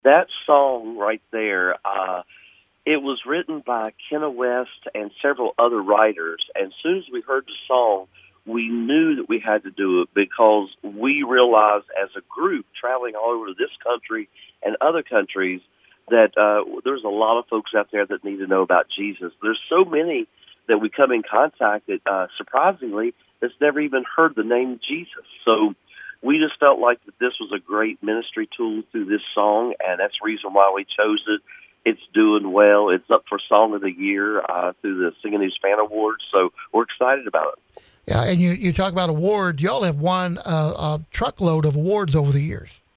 That song right there, it was written by Kenna West and several other writers. And as soon as we heard the song, we knew that we had to do it because we realized as a group traveling all over this country and other countries that there's a lot of folks out there that need to know about Jesus. There's so many that we come in contact that, surprisingly, that's never even heard the name Jesus. So we just felt like that this was a great ministry tool through this song, and that's the reason why we chose it. It's doing well. It's up for Song of the Year through the Singing News Fan Awards, so we're excited about it. Yeah, and you talk about awards. Y'all have won a truckload of awards over the years.